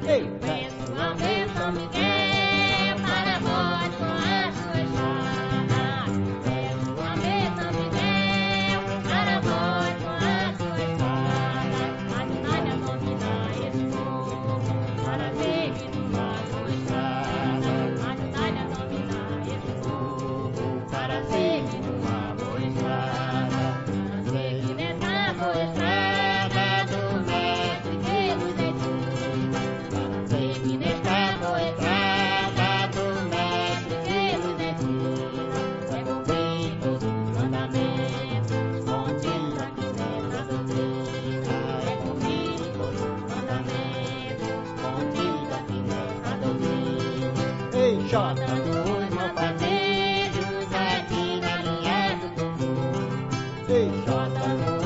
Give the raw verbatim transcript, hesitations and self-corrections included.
Ei, Peço ao meu São Miguel para vós com a sua espada. Peço ao meu São Miguel para vós com a sua espada. Ajudai-me a dominar esse povo para seguir numa boa estrada. Ajudai-me a dominar esse povo para seguir numa boa estrada. Seguir nessa boa estrada do mestre que nos ensina. Seguir nesta boa estrada do mestre que nos ensina. É cumprir todos os mandamentos contidos aqui nessa doutrina. É cumprir todos os mandamentos contidos aqui nessa doutrina. ei, Jota. Dando os malfazejos aqui na linha do Tucu. Ei, Jota. Jota